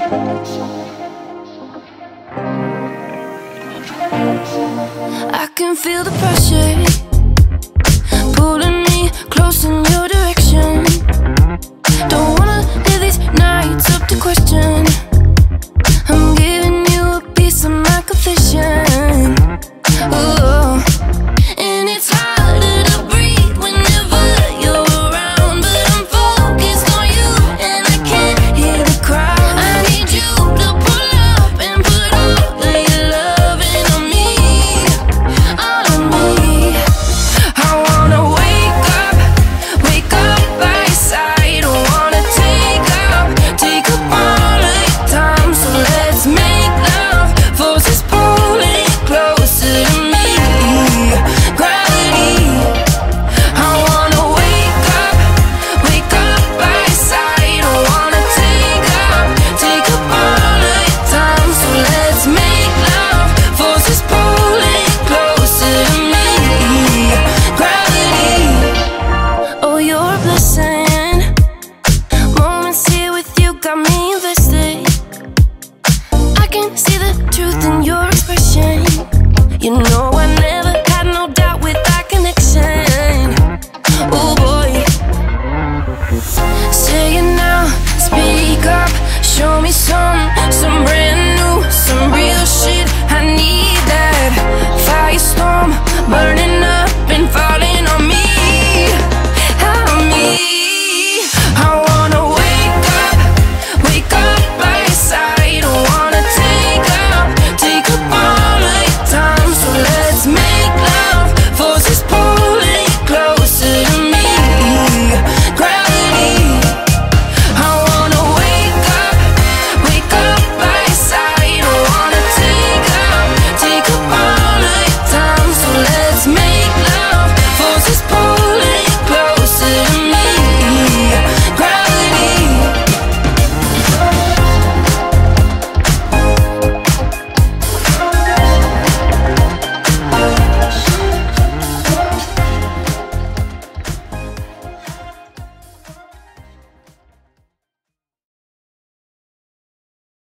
I can feel the pressure pulling me close in your direction. Don't wanna live these nights up to question. I'm giving you a piece of my confession. Ooh. And it's harder to breathe whenever you're around, but I'm focused on you and I can't hear the crowd. I need you to pull up and put all of your loving on me, all on me. I wanna wake up by your side. I wanna take up all of your time. So let's make love, forces pulling closer to me. Gravity. I wanna wake up by your side. I wanna take up all of your time. So let's make love, forces pulling closer to me. Gravity. Oh, you're a blessing. Moments here with you got me invested. I can see the truth in your expression. You know I never had no doubt with that connection. Oh boy. Say it now, speak up, show me some brand new, some real shit. I need that firestorm burning